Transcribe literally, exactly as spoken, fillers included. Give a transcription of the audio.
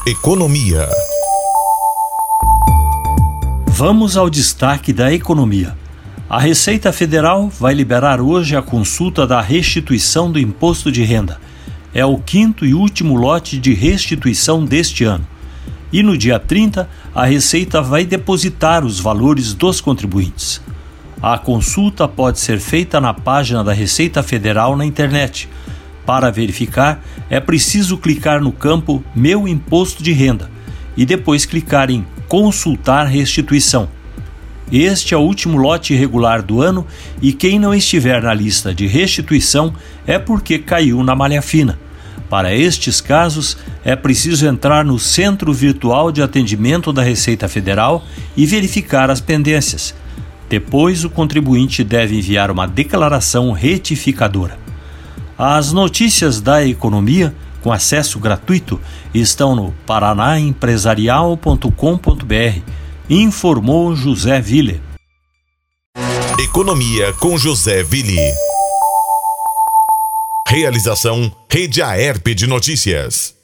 Economia. Vamos ao destaque da economia. A Receita Federal vai liberar hoje a consulta da restituição do imposto de renda. É o quinto e último lote de restituição deste ano. E no dia trinta, a Receita vai depositar os valores dos contribuintes. A consulta pode ser feita na página da Receita Federal na internet. Para verificar, é preciso clicar no campo Meu Imposto de Renda e depois clicar em Consultar Restituição. Este é o último lote regular do ano e quem não estiver na lista de restituição é porque caiu na malha fina. Para estes casos, é preciso entrar no Centro Virtual de Atendimento da Receita Federal e verificar as pendências. Depois, o contribuinte deve enviar uma declaração retificadora. As notícias da economia, com acesso gratuito, estão no paranaempresarial ponto com ponto br. Informou José Ville. Economia com José Ville. Realização Rede Aerp de Notícias.